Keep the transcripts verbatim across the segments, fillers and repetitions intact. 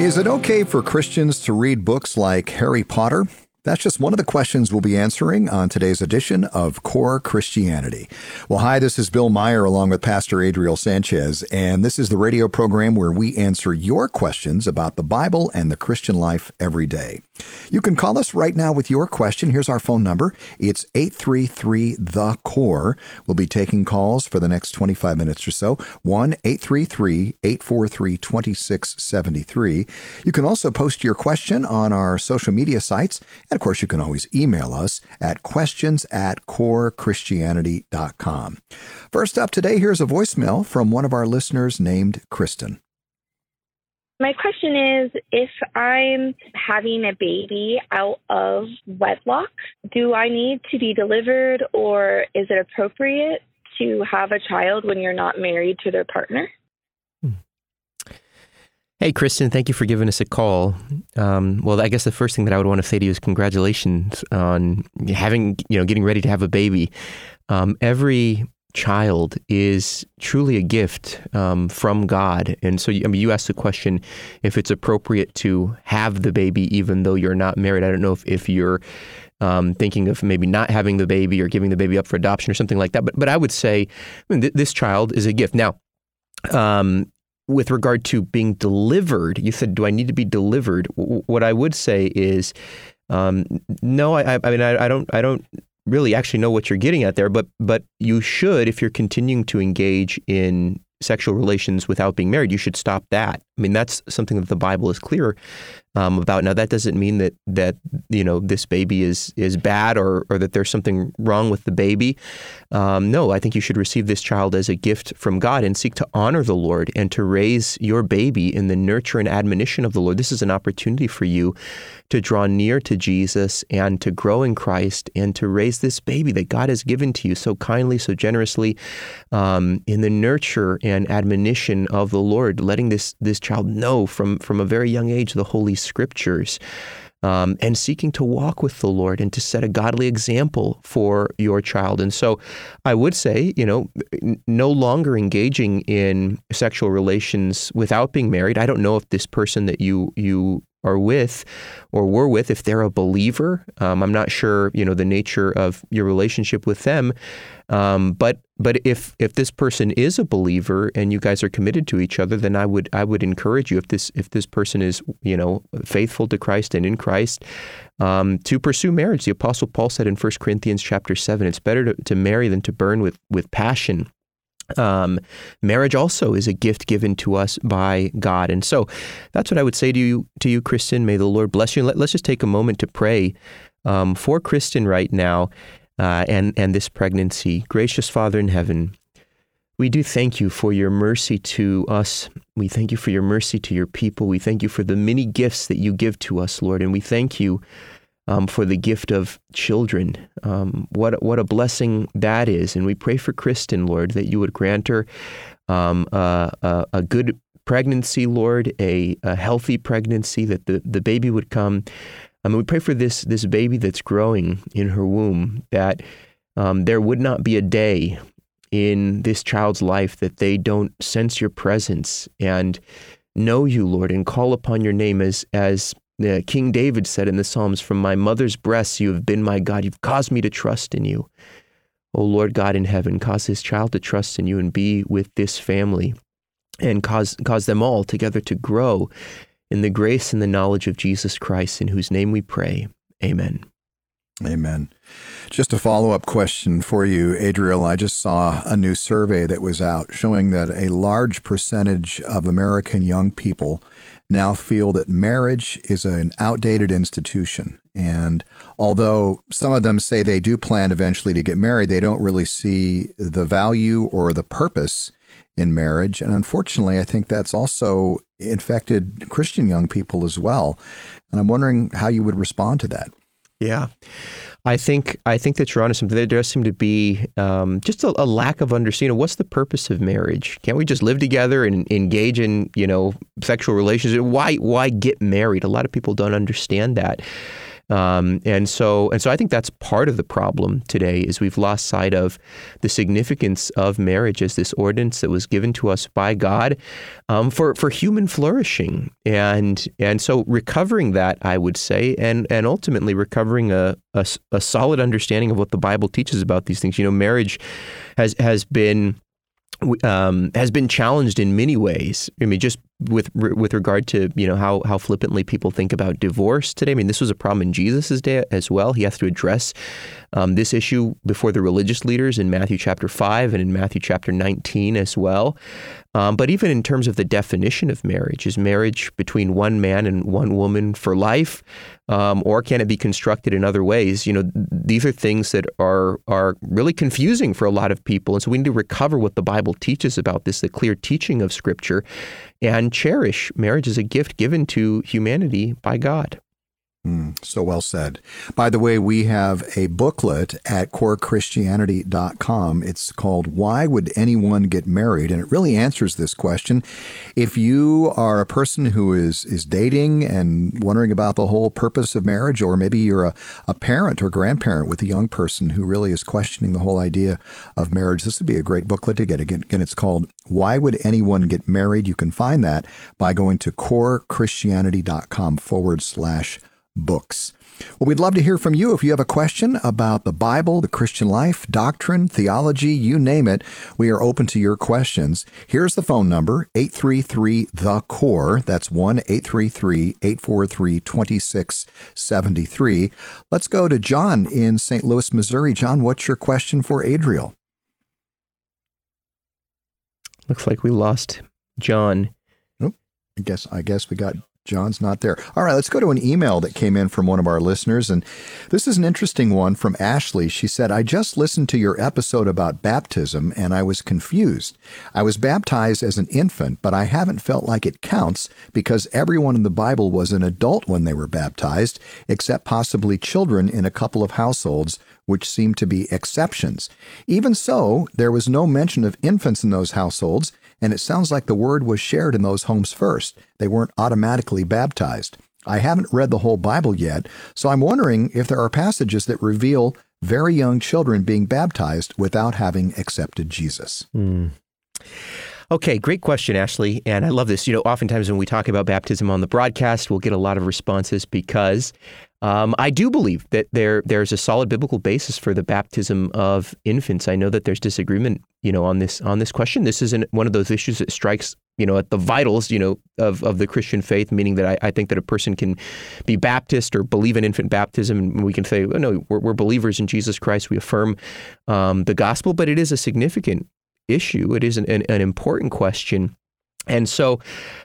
Is it okay for Christians to read books like Harry Potter? That's just one of the questions we'll be answering on today's edition of Core Christianity. Well, hi, this is Bill Meyer along with Pastor Adriel Sanchez, and this is the radio program where we answer your questions about the Bible and the Christian life every day. You can call us right now with your question. Here's our phone number. It's eight three three, the C O R E. We'll be taking calls for the next twenty-five minutes or so. one eight three three, eight four three, two six seven three. You can also post your question on our social media sites. And of course, you can always email us at questions at core christianity dot com. First up today, here's a voicemail from one of our listeners named Kristen. My question is, if I'm having a baby out of wedlock, do I need to be delivered, or is it appropriate to have a child when you're not married to their partner? Hey, Kristen, thank you for giving us a call. Um, well, I guess the first thing that I would want to say to you is congratulations on having, you know, getting ready to have a baby. Um, every child is truly a gift um, from God. And so, I mean, you asked the question if it's appropriate to have the baby even though you're not married. I don't know if, if you're um, thinking of maybe not having the baby or giving the baby up for adoption or something like that. But but I would say, I mean, th- this child is a gift. Now, um, with regard to being delivered, you said, do I need to be delivered? W- what I would say is, um, no, I, I mean, I, I don't, I don't really actually know what you're getting at there, but, but you should, if you're continuing to engage in sexual relations without being married, you should stop that. I mean, that's something that the Bible is clear um, about. Now, that doesn't mean that that you know this baby is is bad or or that there's something wrong with the baby. Um, no, I think you should receive this child as a gift from God and seek to honor the Lord and to raise your baby in the nurture and admonition of the Lord. This is an opportunity for you to draw near to Jesus and to grow in Christ and to raise this baby that God has given to you so kindly, so generously, um, in the nurture and admonition of the Lord, letting this this child know from, from a very young age the Holy Scriptures, um, and seeking to walk with the Lord and to set a godly example for your child. And so I would say, you know, no longer engaging in sexual relations without being married. I don't know if this person that you you are with or were with, if they're a believer. Um, I'm not sure, you know, the nature of your relationship with them. Um, but but if if this person is a believer and you guys are committed to each other, then I would I would encourage you, if this if this person is, you know, faithful to Christ and in Christ, um, to pursue marriage. The Apostle Paul said in First Corinthians chapter seven, it's better to, to marry than to burn with with passion. Um, marriage also is a gift given to us by God. And so that's what I would say to you, to you, Kristen. May the Lord bless you. Let, let's just take a moment to pray um, for Kristen right now uh, and, and this pregnancy. Gracious Father in heaven, we do thank you for your mercy to us. We thank you for your mercy to your people. We thank you for the many gifts that you give to us, Lord. And we thank you Um, for the gift of children. Um, what what a blessing that is. And we pray for Kristen, Lord, that you would grant her um, a, a, a good pregnancy, Lord, a, a healthy pregnancy, that the, the baby would come. I mean, we pray for this, this baby that's growing in her womb, that um, there would not be a day in this child's life that they don't sense your presence and know you, Lord, and call upon your name as as Uh, King David said in the Psalms, from my mother's breast you have been my God. You've caused me to trust in you. O Lord God in heaven, cause this child to trust in you and be with this family, and cause cause them all together to grow in the grace and the knowledge of Jesus Christ, in whose name we pray. Amen. Amen. Just a follow-up question for you, Adriel. I just saw a new survey that was out showing that a large percentage of American young people now feel that marriage is an outdated institution. And although some of them say they do plan eventually to get married, they don't really see the value or the purpose in marriage. And unfortunately, I think that's also infected Christian young people as well. And I'm wondering how you would respond to that. Yeah. I think I think that you're onto something. There does seem to be um, just a, a lack of understanding. What's the purpose of marriage? Can't we just live together and engage in, you know, sexual relations? Why why get married? A lot of people don't understand that. Um, and so, and so, I think that's part of the problem today is we've lost sight of the significance of marriage as this ordinance that was given to us by God um, for for human flourishing, and and so recovering that, I would say, and and ultimately recovering a, a a solid understanding of what the Bible teaches about these things. You know, marriage has has been. Um, has been challenged in many ways. I mean, just with with regard to, you know, how how flippantly people think about divorce today. I mean, this was a problem in Jesus' day as well. He has to address um, this issue before the religious leaders in Matthew chapter five and in Matthew chapter nineteen as well. Um, but even in terms of the definition of marriage, is marriage between one man and one woman for life, um, or can it be constructed in other ways? You know, these are things that are are really confusing for a lot of people, and so we need to recover what the Bible teaches about this, the clear teaching of Scripture, and cherish marriage as a gift given to humanity by God. Mm, so well said. By the way, we have a booklet at core christianity dot com. It's called Why Would Anyone Get Married? And it really answers this question. If you are a person who is, is dating and wondering about the whole purpose of marriage, or maybe you're a, a parent or grandparent with a young person who really is questioning the whole idea of marriage, this would be a great booklet to get. Again, again it's called Why Would Anyone Get Married? You can find that by going to core christianity dot com forward slash books. Well, we'd love to hear from you. If you have a question about the Bible, the Christian life, doctrine, theology, you name it, we are open to your questions. Here's the phone number, eight three three, T H E CORE. That's one eight three three, eight four three, two six seven three. Let's go to John in Saint Louis, Missouri. John, what's your question for Adriel? Looks like we lost John. Oh, I guess I guess we got John's not there. All right, let's go to an email that came in from one of our listeners. And this is an interesting one from Ashley. She said, I just listened to your episode about baptism and I was confused. I was baptized as an infant, but I haven't felt like it counts because everyone in the Bible was an adult when they were baptized, except possibly children in a couple of households, which seem to be exceptions. Even so, there was no mention of infants in those households, and it sounds like the word was shared in those homes first. They weren't automatically baptized. I haven't read the whole Bible yet, so I'm wondering if there are passages that reveal very young children being baptized without having accepted Jesus. Hmm. Okay, great question, Ashley. And I love this. You know, oftentimes when we talk about baptism on the broadcast, we'll get a lot of responses because um, I do believe that there there's a solid biblical basis for the baptism of infants. I know that there's disagreement, you know, on this on this question. This isn't one of those issues that strikes, you know, at the vitals, you know, of, of the Christian faith, meaning that I, I think that a person can be Baptist or believe in infant baptism, and we can say, oh, no, we're, we're believers in Jesus Christ. We affirm um, the gospel, but it is a significant issue. It is an, an, an important question. And so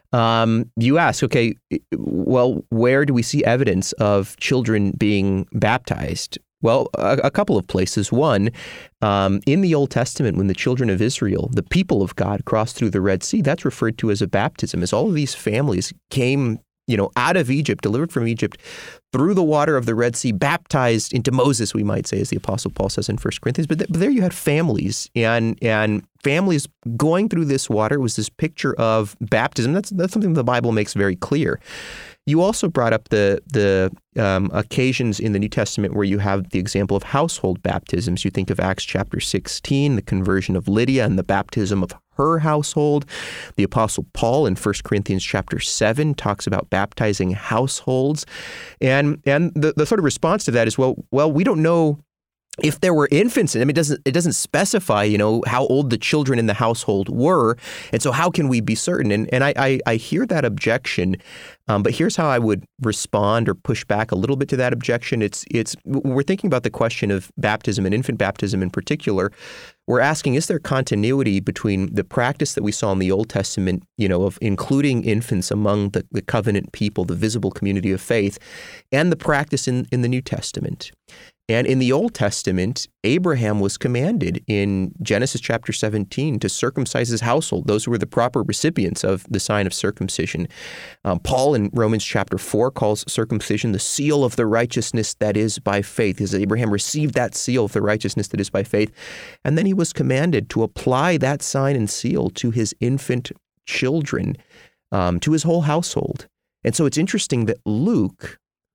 um, you ask, okay, well, where do we see evidence of children being baptized? Well, a, a couple of places. One, um, in the Old Testament, when the children of Israel, the people of God, crossed through the Red Sea, that's referred to as a baptism, as all of these families came, you know, out of Egypt, delivered from Egypt, through the water of the Red Sea, baptized into Moses, we might say, as the Apostle Paul says in First Corinthians. But, th- but there you had families, and and families going through this water was this picture of baptism. That's that's something the Bible makes very clear. You also brought up the the um, occasions in the New Testament where you have the example of household baptisms. You think of Acts chapter sixteen, the conversion of Lydia and the baptism of her household. The Apostle Paul in First Corinthians chapter seven talks about baptizing households. And and the, the sort of response to that is, well, well, we don't know if there were infants in them. It doesn't it doesn't specify, you know, how old the children in the household were. And so how can we be certain? And and I I, I hear that objection. Um, but here's how I would respond or push back a little bit to that objection. It's it's we're thinking about the question of baptism and infant baptism in particular. We're asking, is there continuity between the practice that we saw in the Old Testament, you know, of including infants among the, the covenant people, the visible community of faith, and the practice in, in the New Testament? And in the Old Testament, Abraham was commanded in Genesis chapter seventeen to circumcise his household. Those were the proper recipients of the sign of circumcision. Um, Paul in Romans chapter four calls circumcision the seal of the righteousness that is by faith. As Abraham received that seal of the righteousness that is by faith, and then he was commanded to apply that sign and seal to his infant children, um, to his whole household. And so it's interesting that Luke,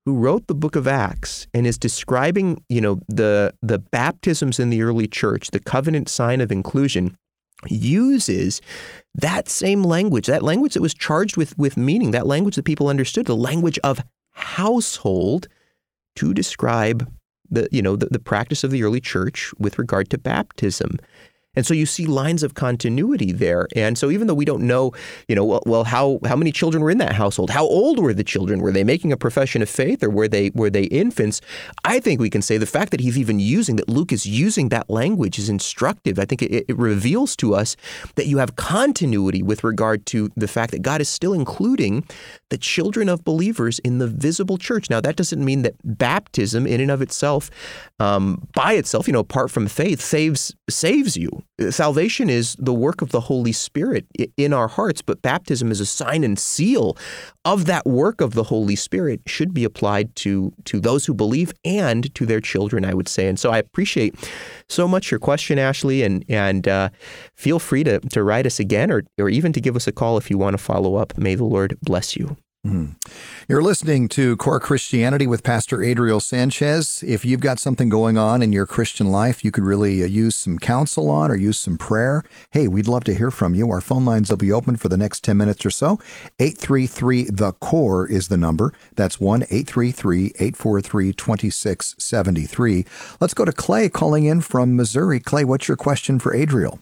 who wrote the book of Acts and is describing, you know, the the baptisms in the early church, the covenant sign of inclusion, uses that same language, that language that was charged with, with meaning, that language that people understood, the language of household, to describe the, you know, the, the practice of the early church with regard to baptism. And so you see lines of continuity there. And so even though we don't know, you know, well, well, how how many children were in that household? How old were the children? Were they making a profession of faith, or were they were they infants? I think we can say the fact that he's even using, that Luke is using that language is instructive. I think it, it reveals to us that you have continuity with regard to the fact that God is still including the children of believers in the visible church. Now, that doesn't mean that baptism in and of itself, um, by itself, you know, apart from faith, saves saves you. Salvation is the work of the Holy Spirit in our hearts, but baptism is a sign and seal of that work of the Holy Spirit, should be applied to, to those who believe and to their children, I would say. And so I appreciate so much your question, Ashley, and and uh, feel free to, to write us again, or, or even to give us a call if you want to follow up. May the Lord bless you. Mm. You're listening to Core Christianity with Pastor Adriel Sanchez. If you've got something going on in your Christian life you could really uh, use some counsel on, or use some prayer, hey, we'd love to hear from you. Our phone lines will be open for the next ten minutes or so. eight three three, the core is the number. That's one eight three three, eight four three, two six seven three. Let's go to Clay calling in from Missouri. Clay, what's your question for Adriel?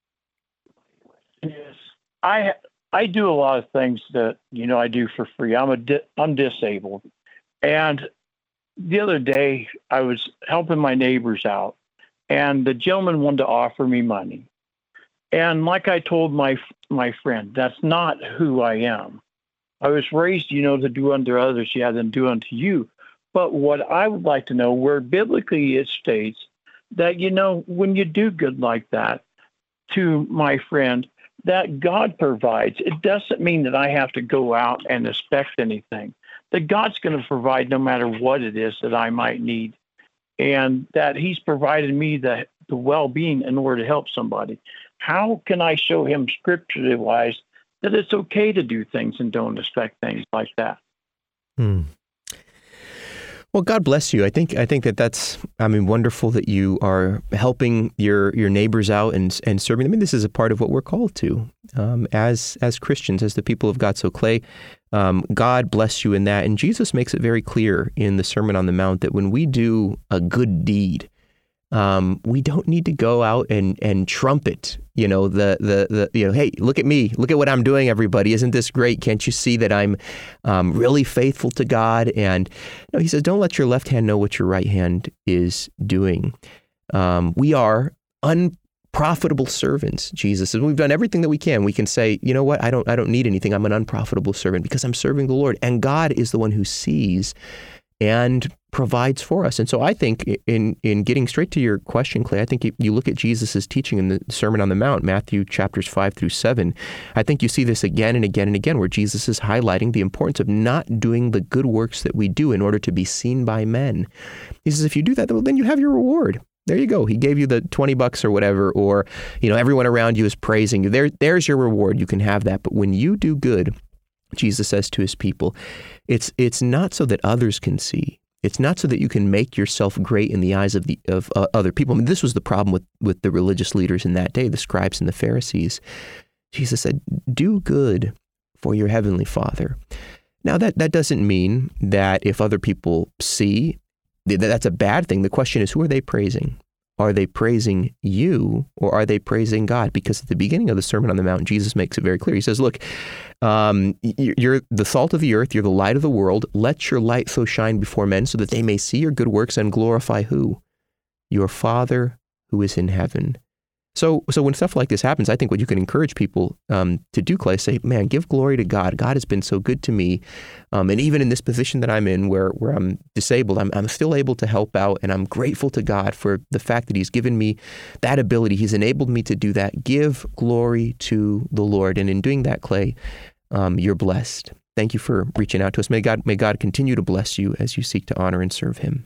Yes, I I do a lot of things that, you know, I do for free. I'm a di- I'm disabled. And the other day I was helping my neighbors out, and the gentleman wanted to offer me money. And like I told my my friend, that's not who I am. I was raised, you know, to do unto others, yeah, than do unto you. But what I would like to know, where biblically it states that, you know, when you do good like that to my friend, that God provides. It doesn't mean that I have to go out and expect anything. That God's going to provide no matter what it is that I might need, and that he's provided me the, the well-being in order to help somebody. How can I show him scripturally wise that it's okay to do things and don't expect things like that? Hmm. Well, God bless you. I think I think that that's, I mean, wonderful that you are helping your your neighbors out and and serving them. I mean, this is a part of what we're called to um, as as Christians, as the people of God. So, Clay, um, God bless you in that. And Jesus makes it very clear in the Sermon on the Mount that when we do a good deed, um, we don't need to go out and and trumpet, you know, the the the you know, hey, look at me, look at what I'm doing, everybody, isn't this great? Can't you see that I'm um, really faithful to God? And no, he says, don't let your left hand know what your right hand is doing. Um, we are unprofitable servants. Jesus says, we've done everything that we can. We can say, you know what, I don't I don't need anything. I'm an unprofitable servant because I'm serving the Lord, and God is the one who sees and provides for us. And so I think in in getting straight to your question, Clay, I think you look at Jesus' teaching in the Sermon on the Mount, Matthew chapters five through seven. I think you see this again and again and again, where Jesus is highlighting the importance of not doing the good works that we do in order to be seen by men. He says, if you do that, well, then you have your reward. There you go. He gave you the twenty bucks or whatever, or, you know, everyone around you is praising you. There, there's your reward. You can have that. But when you do good, Jesus says to his people, it's it's not so that others can see. It's not so that you can make yourself great in the eyes of the of uh, other people. I mean, this was the problem with, with the religious leaders in that day, the scribes and the Pharisees. Jesus said, do good for your heavenly Father. Now, that, that doesn't mean that if other people see, that that's a bad thing. The question is, who are they praising? Are they praising you, or are they praising God? Because at the beginning of the Sermon on the Mount, Jesus makes it very clear. He says, look, um, you're the salt of the earth, you're the light of the world. Let your light so shine before men so that they may see your good works and glorify who? Your Father who is in heaven. So so when stuff like this happens, I think what you can encourage people um, to do, Clay, say, man, give glory to God. God has been so good to me. Um, and even in this position that I'm in where, where I'm disabled, I'm, I'm still able to help out. And I'm grateful to God for the fact that he's given me that ability. He's enabled me to do that. Give glory to the Lord. And in doing that, Clay, um, you're blessed. Thank you for reaching out to us. May God, may God continue to bless you as you seek to honor and serve him.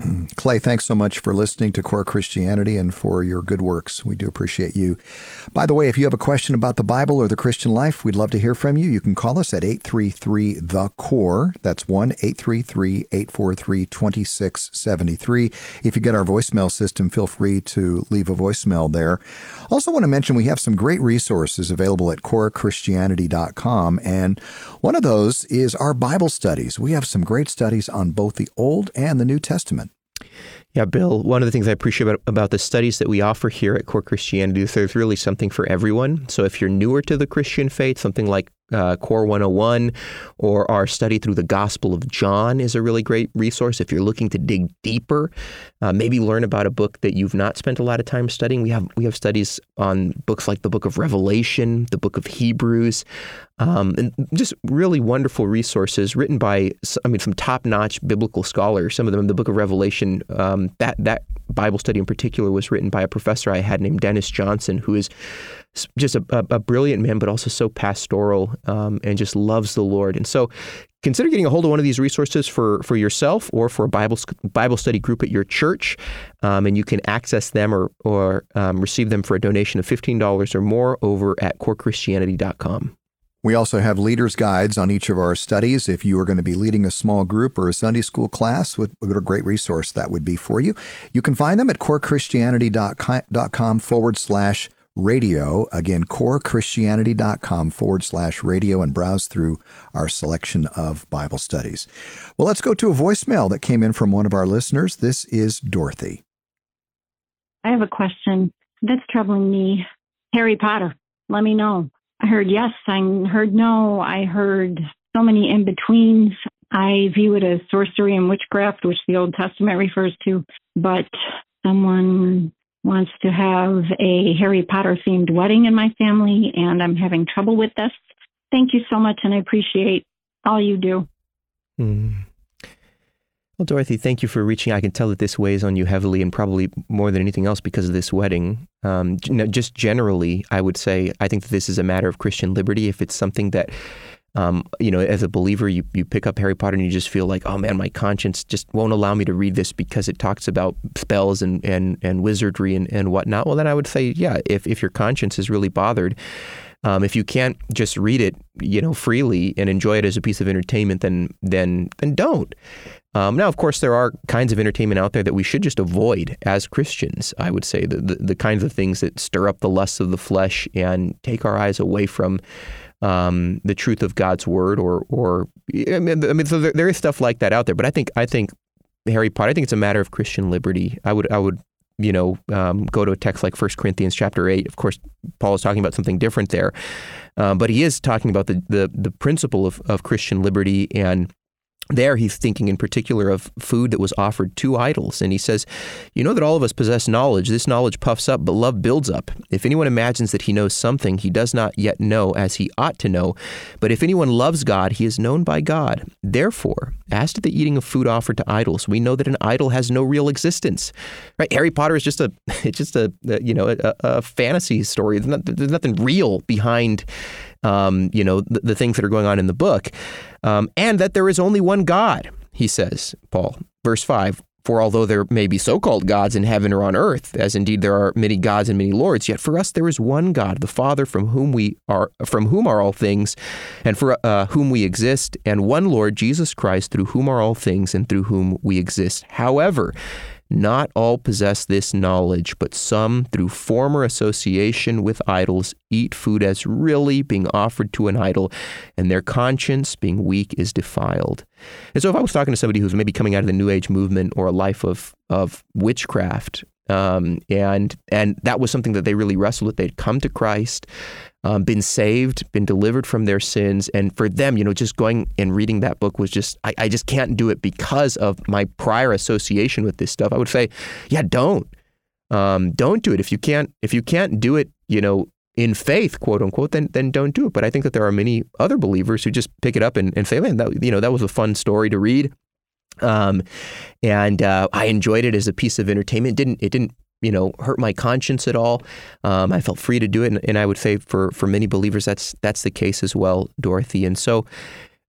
Clay, thanks so much for listening to Core Christianity and for your good works. We do appreciate you. By the way, if you have a question about the Bible or the Christian life, we'd love to hear from you. You can call us at eight three three, the C O R E. That's one eight three three, eight four three, two six seven three. If you get our voicemail system, feel free to leave a voicemail there. Also want to mention we have some great resources available at core christianity dot com, and one of those is our Bible studies. We have some great studies on both the Old and the New Testament. Yeah, Bill, one of the things I appreciate about, about the studies that we offer here at Core Christianity is there's really something for everyone. So if you're newer to the Christian faith, something like uh, Core one oh one or our study through the Gospel of John is a really great resource. If you're looking to dig deeper, uh, maybe learn about a book that you've not spent a lot of time studying. We have we have studies on books like the book of Revelation, the book of Hebrews, um, and just really wonderful resources written by, I mean, some top-notch biblical scholars. Some of them, the book of Revelation, um, that that Bible study in particular was written by a professor I had named Dennis Johnson, who is just a, a, a brilliant man, but also so pastoral um, and just loves the Lord. And so consider getting a hold of one of these resources for, for yourself or for a Bible Bible study group at your church, um, and you can access them or, or um, receive them for a donation of fifteen dollars or more over at core christianity dot com. We also have leaders' guides on each of our studies. If you are going to be leading a small group or a Sunday school class, what a great resource that would be for you. You can find them at core christianity dot com forward slash radio. Again, core christianity dot com forward slash radio, and browse through our selection of Bible studies. Well, let's go to a voicemail that came in from one of our listeners. This is Dorothy. I have a question that's troubling me. Harry Potter, let me know. I heard yes, I heard no, I heard so many in-betweens. I view it as sorcery and witchcraft, which the Old Testament refers to, but someone wants to have a Harry Potter-themed wedding in my family, and I'm having trouble with this. Thank you so much, and I appreciate all you do. Hmm. Well, Dorothy, thank you for reaching. I can tell that this weighs on you heavily, and probably more than anything else because of this wedding. Um, just generally, I would say I think that this is a matter of Christian liberty. If it's something that, um, you know, as a believer, you, you pick up Harry Potter and you just feel like, oh man, my conscience just won't allow me to read this because it talks about spells and, and, and wizardry and, and whatnot. Well, then I would say, yeah, if, if your conscience is really bothered, Um, if you can't just read it, you know, freely and enjoy it as a piece of entertainment, then then then don't. Um, now, of course, there are kinds of entertainment out there that we should just avoid as Christians. I would say the, the the kinds of things that stir up the lusts of the flesh and take our eyes away from um, the truth of God's word, or or I mean, I mean so there, there is stuff like that out there. But I think I think Harry Potter, I think it's a matter of Christian liberty. I would I would. you know, um, go to a text like First Corinthians chapter eight. Of course, Paul is talking about something different there. Um, but he is talking about the the, the principle of, of Christian liberty, and there he's thinking in particular of food that was offered to idols. And he says, you know that all of us possess knowledge. This knowledge puffs up, but love builds up. If anyone imagines that he knows something, he does not yet know as he ought to know. But if anyone loves God, he is known by God. Therefore, as to the eating of food offered to idols, we know that an idol has no real existence. Right? Harry Potter is just a, it's just a, a you know, a, a fantasy story. There's, not, there's nothing real behind Um, you know, the, the things that are going on in the book, um, and that there is only one God, he says, Paul. Verse five, for although there may be so-called gods in heaven or on earth, as indeed there are many gods and many lords, yet for us there is one God, the Father, from whom we are, from whom are all things, and for uh, whom we exist, and one Lord, Jesus Christ, through whom are all things, and through whom we exist. However, not all possess this knowledge, but some, through former association with idols, eat food as really being offered to an idol, and their conscience, being weak, is defiled. And so if I was talking to somebody who's maybe coming out of the New Age movement or a life of of witchcraft, um, and and that was something that they really wrestled with, they'd come to Christ, Um, been saved, been delivered from their sins. And for them, you know, just going and reading that book was just, I, I just can't do it because of my prior association with this stuff. I would say, yeah, don't. Um, don't do it. If you can't, if you can't do it, you know, in faith, quote unquote, then then don't do it. But I think that there are many other believers who just pick it up and, and say, man, that, you know, that was a fun story to read. Um, and uh, I enjoyed it as a piece of entertainment. It didn't, it didn't, you know, hurt my conscience at all. Um, I felt free to do it. And, and I would say for, for many believers, that's that's the case as well, Dorothy. And so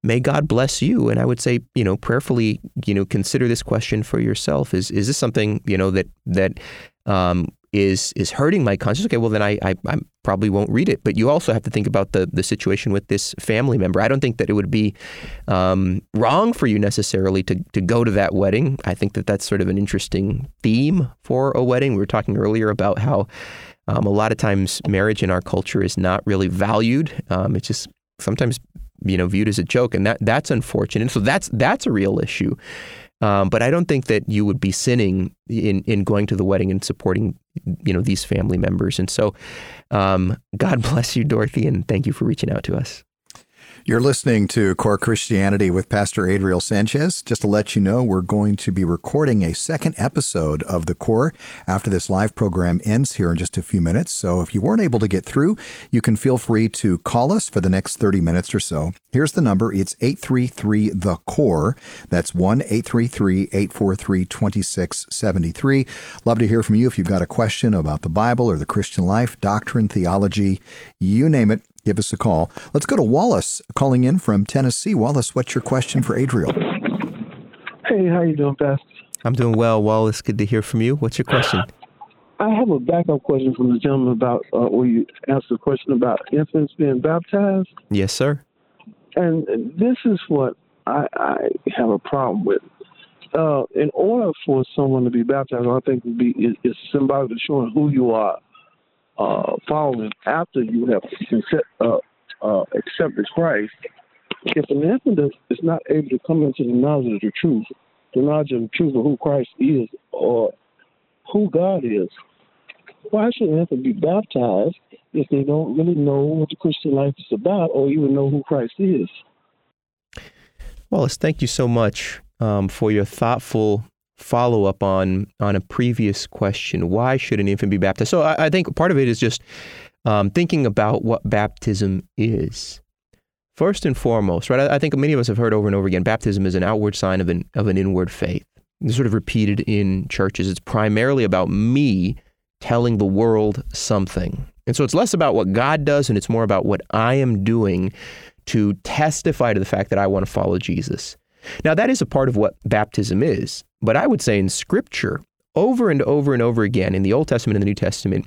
may God bless you. And I would say, you know, prayerfully, you know, consider this question for yourself. Is is this something, you know, that that um, is is hurting my conscience? Okay, well, then I, I I probably won't read it. But you also have to think about the the situation with this family member. I don't think that it would be um, wrong for you necessarily to to go to that wedding. I think that that's sort of an interesting theme for a wedding. We were talking earlier about how um, a lot of times marriage in our culture is not really valued. Um, it's just sometimes, you know, viewed as a joke, and that that's unfortunate. So that's that's a real issue. Um, but I don't think that you would be sinning in, in going to the wedding and supporting, you know, these family members. And so um, God bless you, Dorothy, and thank you for reaching out to us. You're listening to Core Christianity with Pastor Adriel Sanchez. Just to let you know, we're going to be recording a second episode of The Core after this live program ends here in just a few minutes. So if you weren't able to get through, you can feel free to call us for the next thirty minutes or so. Here's the number. It's eight three three, the C O R E. That's one eight three three, eight four three, two six seven three. Love to hear from you if you've got a question about the Bible or the Christian life, doctrine, theology, you name it. Give us a call. Let's go to Wallace calling in from Tennessee. Wallace, what's your question for Adriel? Hey, how you doing, Pastor? I'm doing well, Wallace. Good to hear from you. What's your question? I have a backup question from the gentleman about uh, where you asked a question about infants being baptized. Yes, sir. And this is what I, I have a problem with. Uh, in order for someone to be baptized, I think would be is, is symbolic of showing who you are. Uh, following after you have accept, uh, uh, accepted Christ, if an infant is, is not able to come into the knowledge of the truth, the knowledge of the truth of who Christ is or who God is, why should an infant be baptized if they don't really know what the Christian life is about or even know who Christ is? Wallace, thank you so much um, for your thoughtful follow up on on a previous question. Why should an infant be baptized? So I, I think part of it is just um, thinking about what baptism is. First and foremost, right? I, I think many of us have heard over and over again, baptism is an outward sign of an of an inward faith. It's sort of repeated in churches. It's primarily about me telling the world something. And so it's less about what God does and it's more about what I am doing to testify to the fact that I want to follow Jesus. Now, that is a part of what baptism is. But I would say in Scripture, over and over and over again, in the Old Testament and the New Testament,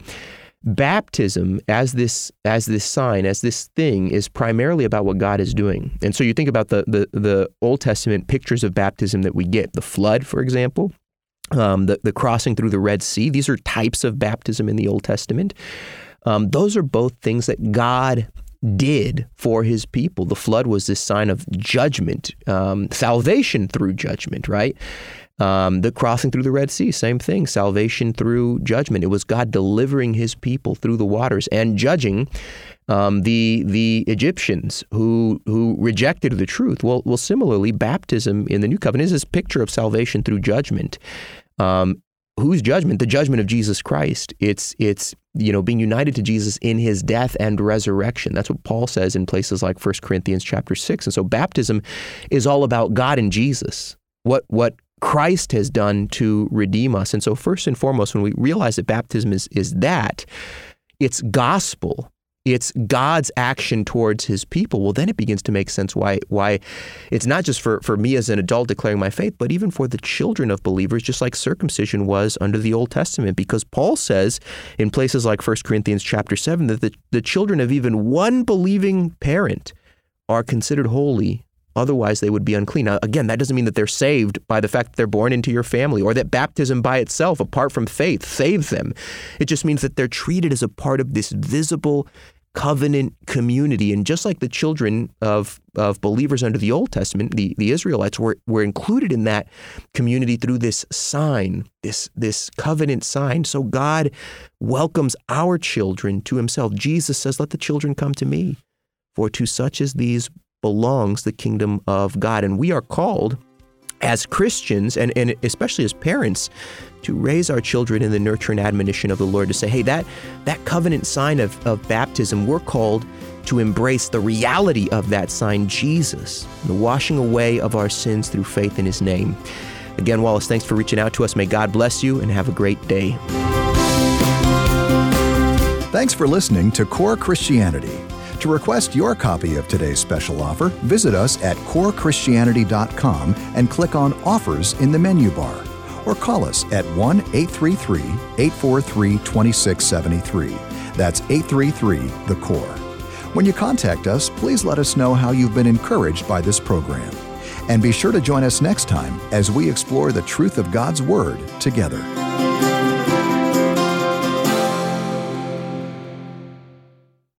baptism as this as this sign, as this thing, is primarily about what God is doing. And so you think about the the, the Old Testament pictures of baptism that we get, the flood, for example, um, the, the crossing through the Red Sea. These are types of baptism in the Old Testament. Um, those are both things that God did for his people. The flood was this sign of judgment, um, salvation through judgment, right? Um, the crossing through the Red Sea, same thing, salvation through judgment. It was God delivering his people through the waters and judging um, the the Egyptians who who rejected the truth. Well, well, similarly, baptism in the New Covenant is this picture of salvation through judgment. Um, whose judgment? The judgment of Jesus Christ. It's it's you know being united to Jesus in his death and resurrection. That's what Paul says in places like First Corinthians chapter six. And so baptism is all about God and Jesus. What what Christ has done to redeem us. And so first and foremost, when we realize that baptism is is that, it's gospel. It's God's action towards his people. Well, then it begins to make sense why why it's not just for, for me as an adult declaring my faith, but even for the children of believers, just like circumcision was under the Old Testament. Because Paul says in places like First Corinthians chapter seven that the, the children of even one believing parent are considered holy. Otherwise, they would be unclean. Now, again, that doesn't mean that they're saved by the fact that they're born into your family or that baptism by itself, apart from faith, saves them. It just means that they're treated as a part of this visible covenant community. And just like the children of, of believers under the Old Testament, the, the Israelites were, were included in that community through this sign, this, this covenant sign. So God welcomes our children to himself. Jesus says, "Let the children come to me, for to such as these belongs the kingdom of God." And we are called as Christians, and, and especially as parents, to raise our children in the nurture and admonition of the Lord, to say, hey, that that covenant sign of, of baptism, we're called to embrace the reality of that sign, Jesus, the washing away of our sins through faith in his name. Again, Wallace, thanks for reaching out to us. May God bless you and have a great day. Thanks for listening to Core Christianity. To request your copy of today's special offer, visit us at core christianity dot com and click on Offers in the menu bar. Or call us at one eight three three, eight four three, two six seven three. That's eight three three, the core. When you contact us, please let us know how you've been encouraged by this program. And be sure to join us next time as we explore the truth of God's Word together.